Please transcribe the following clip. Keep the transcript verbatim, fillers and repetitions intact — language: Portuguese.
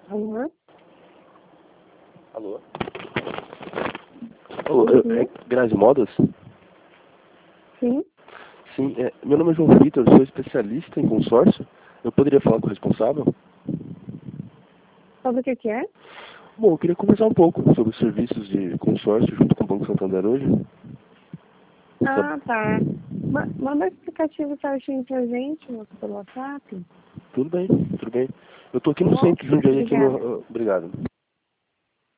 Alô? Alô? Alô, é, é Grazi Modas? Sim. Sim, é, meu nome é João Vitor, sou especialista em consórcio. Eu poderia falar com o responsável? Sabe o que que é? Bom, eu queria conversar um pouco sobre os serviços de consórcio junto com o Banco Santander hoje. Ah, tá. Ma- Manda o aplicativo certinho pra gente, moço, pelo WhatsApp. Tudo bem, tudo bem. Eu tô aqui Tá no bom? centro de Jundiaí, aqui Obrigada. no... ah, Obrigado.